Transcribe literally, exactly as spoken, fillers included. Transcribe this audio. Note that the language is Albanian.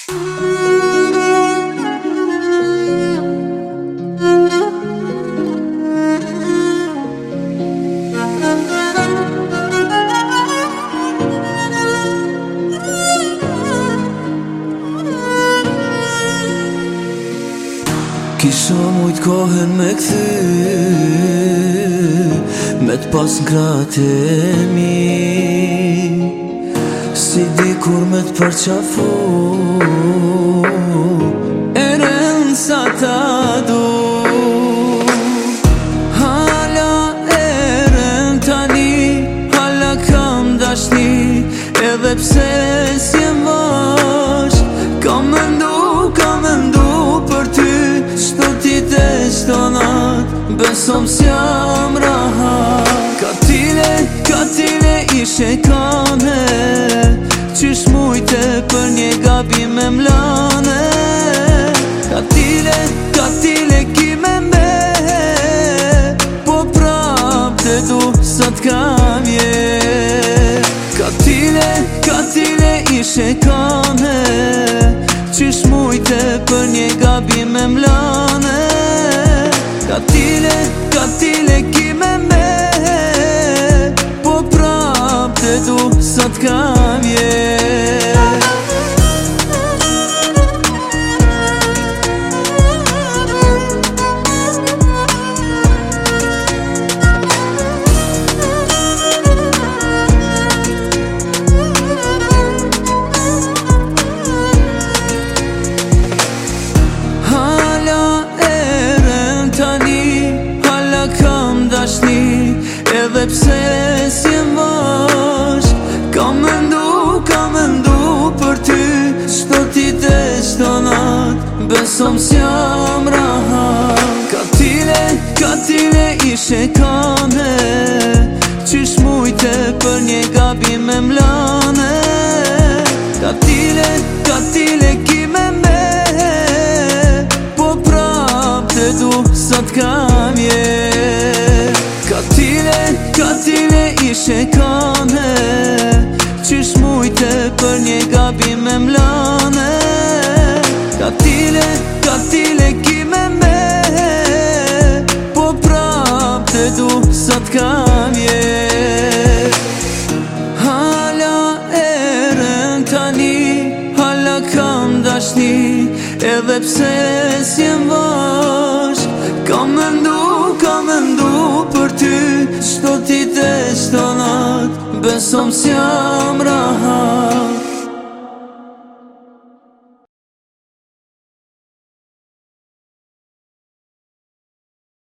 Kisha mujt kohën me kthy, me t'pas n'krat e mi, si dikur me t'përqafu, erën sa ta du. Hala erën tani, hala kam dashni, edhe pse s'jem vash, kam mendu, kam mendu për ty. Shto ti të shtonat, besom s'jam rahat. Katile, katile ishe kane, qysh mujte për një gabim me mlane. Katile, katile ki me mbe, po prap të du sa t'kam je. Katile, katile ishe kane, qysh mujte për një gabim me mlane. Katile, katile ki me me, po prap të du sa t'kam je. Edhe pse s'jem vash, kam mendu, kam mendu për ty. Shto ti të shtonat, besom s'jam rahat. Katile, katile ishe kane, qysh mujte për një gabim me mlane. Katile, katile ki me me, po prap të du sa t'kam je. Katile, katile ishe kane, qysh mujte për një gabim me mlane. Katile, katile ki me me, po prap të du sa t'kam je. Hala erën tani, hala kam dashni, edhe pse s'jem vash, kam mendu, kam mendu për ty. Shto ti të shtonat, besom s'jam rahat.